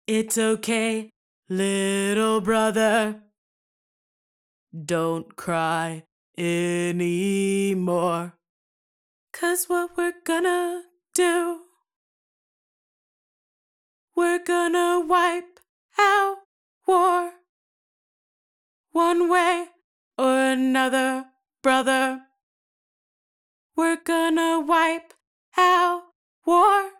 It's okay, little brother. Don't cry anymore. 'Cause what we're gonna do, we're gonna wipe out war. One way or another, brother. We're gonna wipe out war.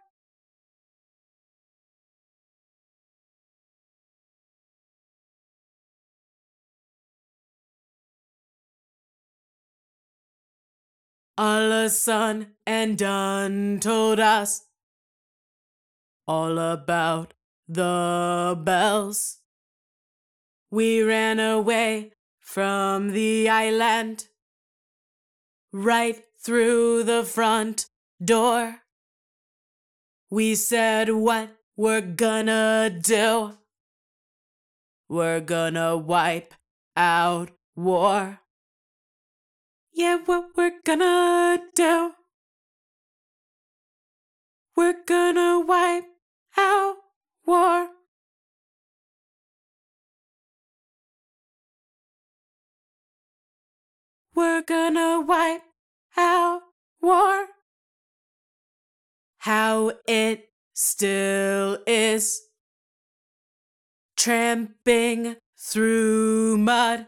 Allah's son and done told us all about the bells. We ran away from the island, right through the front door. We said what we're gonna do. We're gonna wipe out war. Yeah, what we're gonna do. We're gonna wipe out war. We're gonna wipe out war. How it still is, tramping through mud,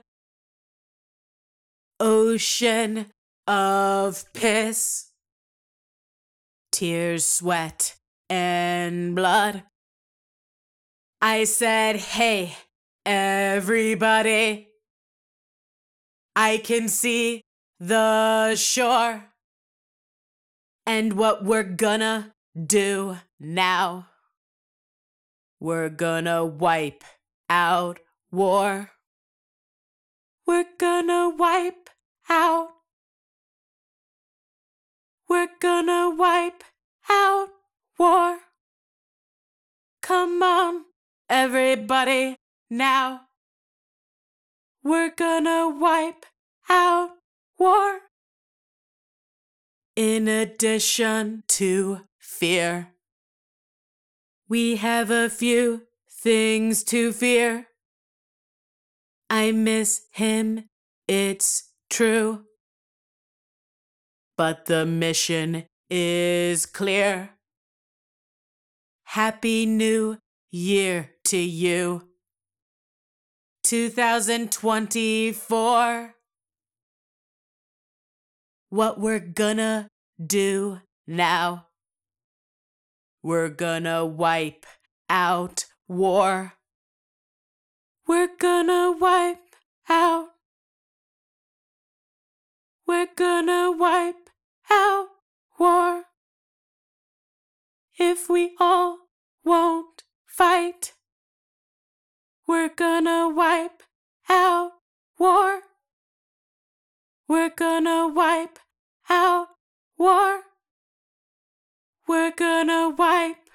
ocean of piss, tears, sweat, and blood. I said, hey, everybody, I can see the shore. And what we're gonna do now, we're gonna wipe out war. We're gonna wipe out. We're gonna wipe out war. Come on, everybody, now. We're gonna wipe out war. In addition to fear, we have a few things to fear. I miss him, it's true. But the mission is clear. Happy New Year to you. 2024. What we're gonna do now, we're gonna wipe out war. We're gonna wipe out. We're gonna wipe out war. If we all won't fight, we're gonna wipe out war. We're gonna wipe out war. We're gonna wipe